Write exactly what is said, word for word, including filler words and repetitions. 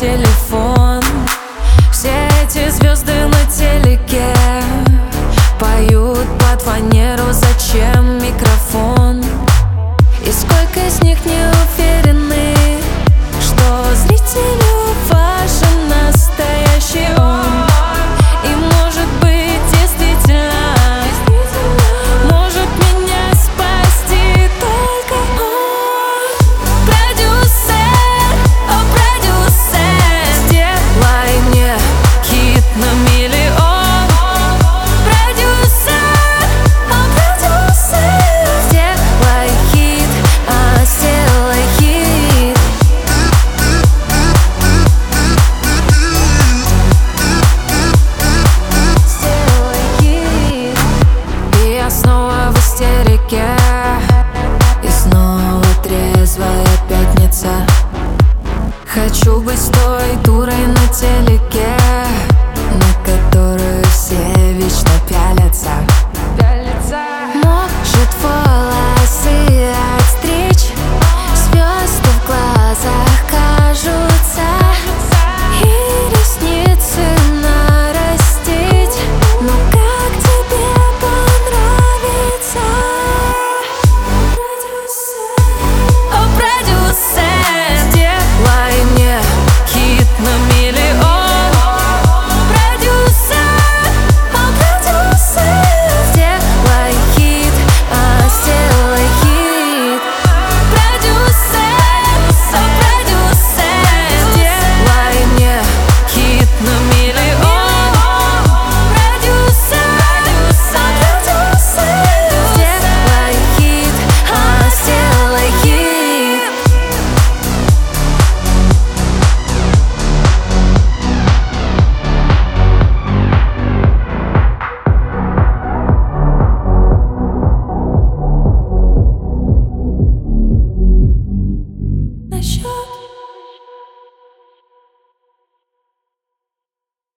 телефон. Все эти звезды на телеке поют под фанеру, зачем микрофон? И сколько из них не уверены, что зрителю важен настоящий он. И может быть действительно может меня спасти только он. Продюсер, о продюсер, сделай мне хит на миллион. Продюсер, о продюсер, сделай хит, а сделай хит. Сделай хит. И я снова в истерике, и снова трезвая пятница. Хочу быть той дурой на теле.